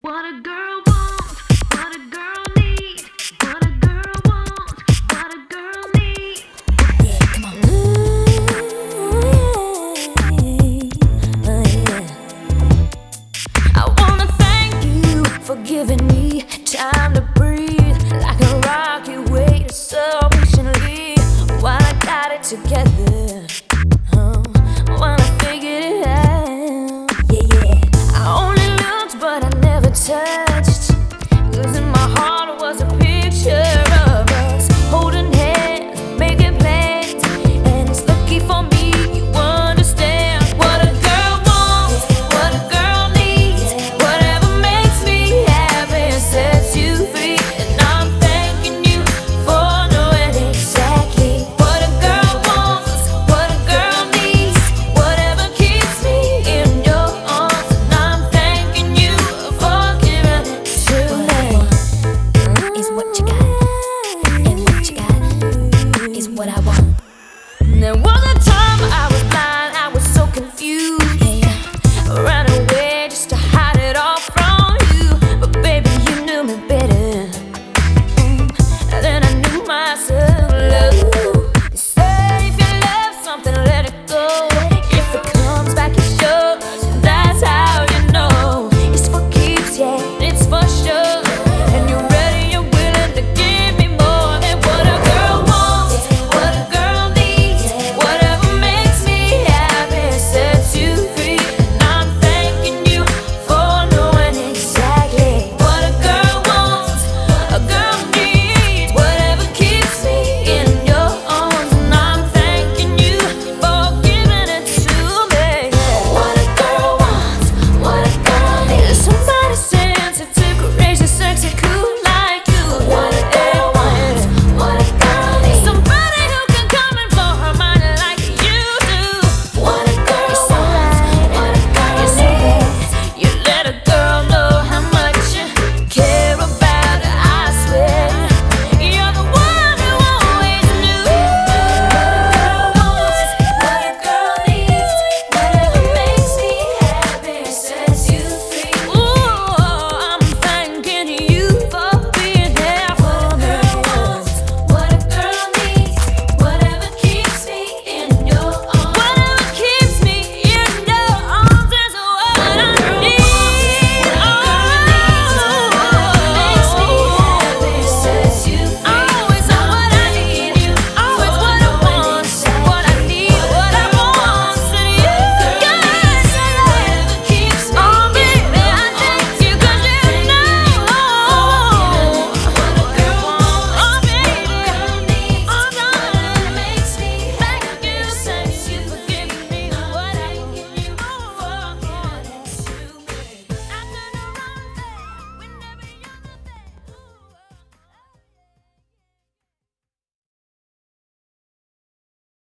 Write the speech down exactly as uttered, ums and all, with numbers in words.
What a girl wants, what a girl needs, what a girl wants, what a girl needs. Yeah, come on. Ooh, yeah, oh, yeah. I wanna thank you for giving me time to breathe, like a rock you waited so patiently while I got it together. Oh, while I figured it out. Yeah, yeah. I only looked, but I never touched.